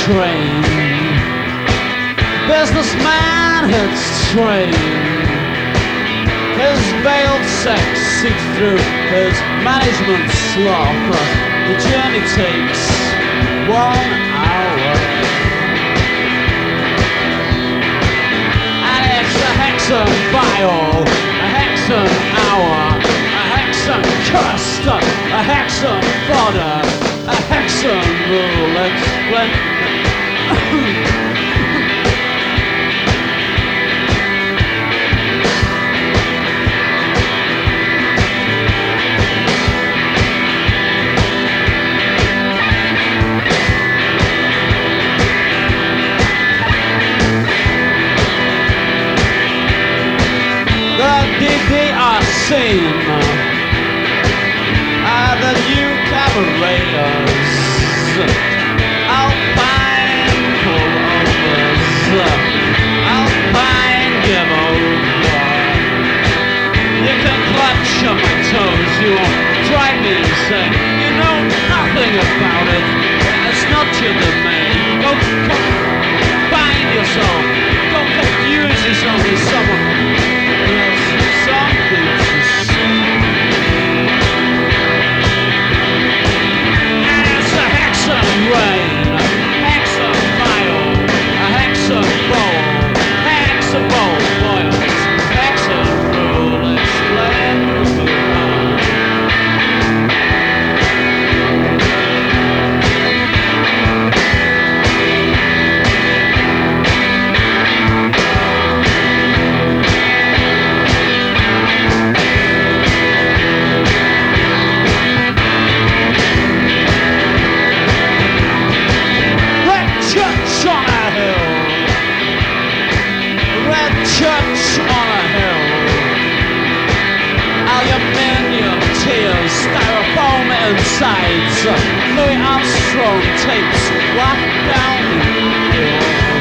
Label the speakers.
Speaker 1: train. Businessman hits train. His veiled sex seeps through his management slop. The journey takes 1 hour. And it's a hexen vial, a hexen hour, a hexen custom, a hexen fodder, a hexen rule. DDRC, the new cabareters, Alpine pullovers, Alpine give over. You can clutch on my toes, you won't drive me insane. You know nothing about it, it's not your domain. Go find yourself, go confuse yourself with someone. Something to see. And it's a hexen rain, a hexen vial, a hexen bowl boils, hexen rule explains me why. Church on a hill, aluminium tears, styrofoam insides, Louis Armstrong tapes whacked down the hill.